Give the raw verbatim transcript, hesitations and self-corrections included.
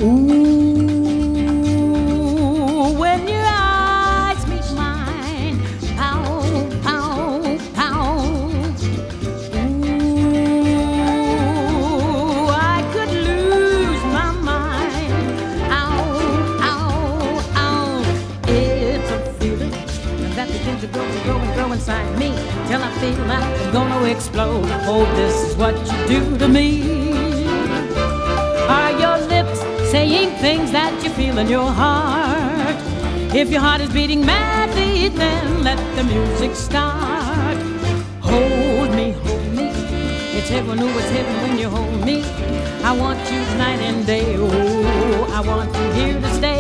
Ooh, when your eyes meet mine, pow, pow, pow. Ooh, I could lose my mind. Ow, ow, ow. It's a feeling that begins to grow and grow and grow inside me till I feel like I'm gonna explode. Oh, this is what you do to me. Are your lips saying things that you feel in your heart? If your heart is beating madly, then let the music start. Hold me, hold me. It's heaven, oh, it's heaven when you hold me. I want you night and day. Oh, I want you here to stay.